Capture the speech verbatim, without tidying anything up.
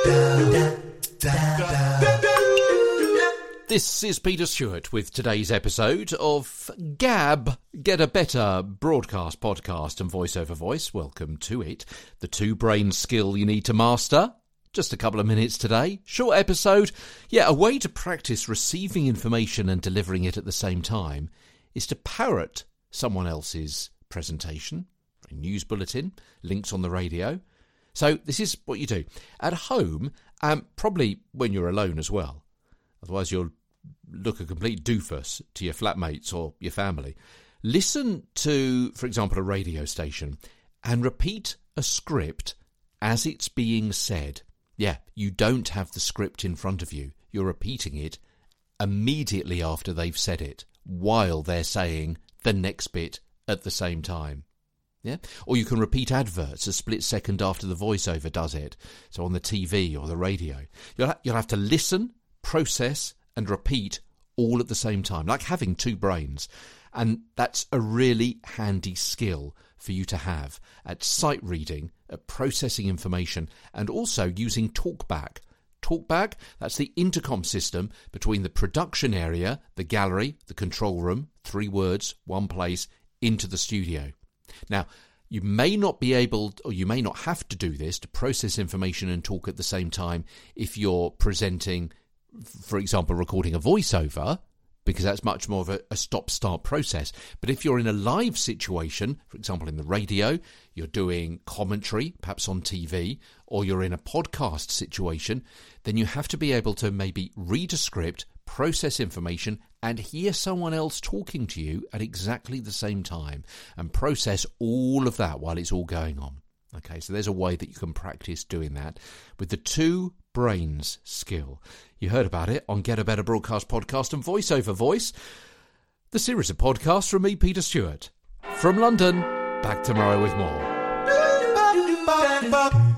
This is Peter Stewart with today's episode of Gab, Get a Better Broadcast Podcast and Voice Over Voice. Welcome to it. The two-brain skill you need to master. Just a couple of minutes today. Short episode. Yeah, a way to practice receiving information and delivering it at the same time is to parrot someone else's presentation, a news bulletin, links on the radio. So this is what you do. At home, um, probably when you're alone as well. Otherwise you'll look a complete doofus to your flatmates or your family. Listen to, for example, a radio station and repeat a script as it's being said. Yeah, you don't have the script in front of you. You're repeating it immediately after they've said it, while they're saying the next bit at the same time. Yeah, or you can repeat adverts a split second after the voiceover does it. So on the T V or the radio, you'll ha- you'll have to listen, process, and repeat all at the same time, like having two brains. And that's a really handy skill for you to have at sight reading, at processing information, and also using TalkBack. TalkBack, that's the intercom system between the production area, the gallery, the control room, three words, one place, into the studio. Now, you may not be able, or you may not have to do this to process information and talk at the same time if you're presenting, for example, recording a voiceover, because that's much more of a, a stop-start process. But if you're in a live situation, for example, in the radio, you're doing commentary, perhaps on T V, or you're in a podcast situation, then you have to be able to maybe read a script, process information, and hear someone else talking to you at exactly the same time, and process all of that while it's all going on. Okay, so there's a way that you can practice doing that with the two brains skill. You heard about it on Get a Better Broadcast Podcast and Voice Over Voice, the series of podcasts from me, Peter Stewart. From London, back tomorrow with more.